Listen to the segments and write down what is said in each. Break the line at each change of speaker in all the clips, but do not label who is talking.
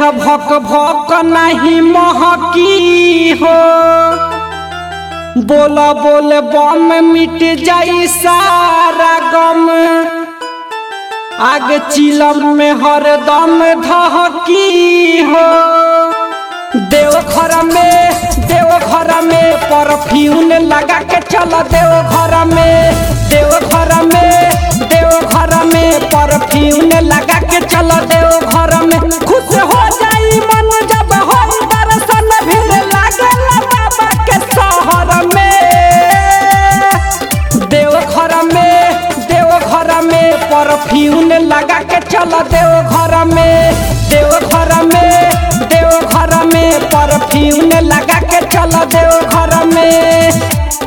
भक भक नहीं महकी हो। बोला बोल बम मिट जाई सारा गम। आगे चिलम में हरदम धहकी हो। देवघर में परफ्यूम लगा के चल देवघर में परफ्यूम लगा के चल देवघर में। खुश हो जाई मन जब होई दर्शन भीड़ लागेला बाबा के शहर में। देवघर में परफ्यूम लगा के चल देवघर में परफ्यूम लगा के चल देवघर में।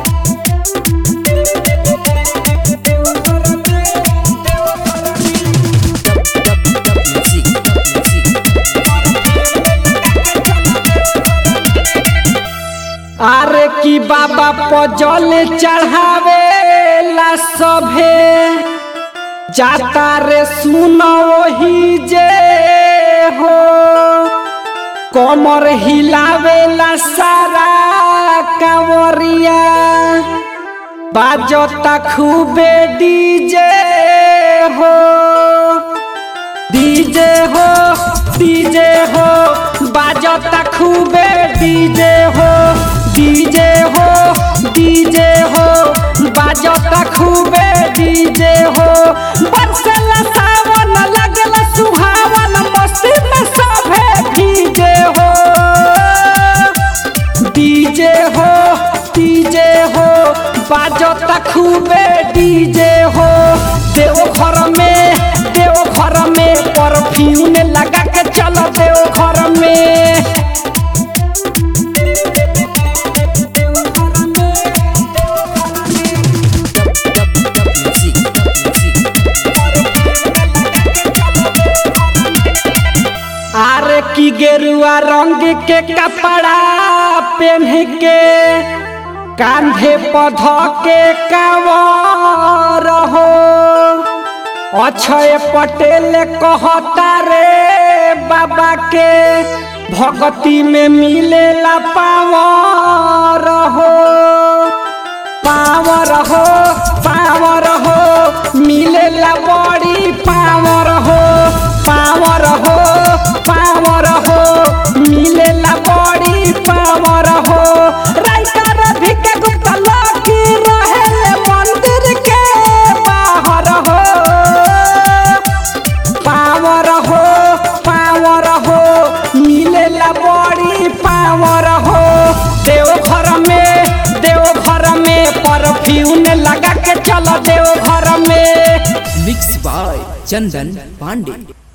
आरे की बाबा पजल चढ़ावे ला सभे जाता रे सुनो वही जे हो। कमर हिलावेला सारा कांवरिया बाजता खूबे डीजे हो। बाजता खूबे डीजे हो बाजता खूबे डीजे हो। बरसेला सावन लगेला सुहावन मस्ती में सभे भीजे हो। बाजता खूबे डीजे हो। देवघर में परफ्यूम लगा के चल देवघर में। आरे की गेरुआ रंग के कपड़ा पहन के कांधे पध के कांवर हो। अक्षय पटेल कहता रे बाबा के भक्ति में मिलेला पावर हो मिलेला बड़ी पावर हो मिलेला बड़ी पावर हो। राइटर भी के गुप्ता लकी रहे मंदिर के बाहर हो। पावर हो मिलेला बड़ी पावर हो। देवघर में परफ्यूम लगा के चल देवघर में।
Mix by Chandan Pandey.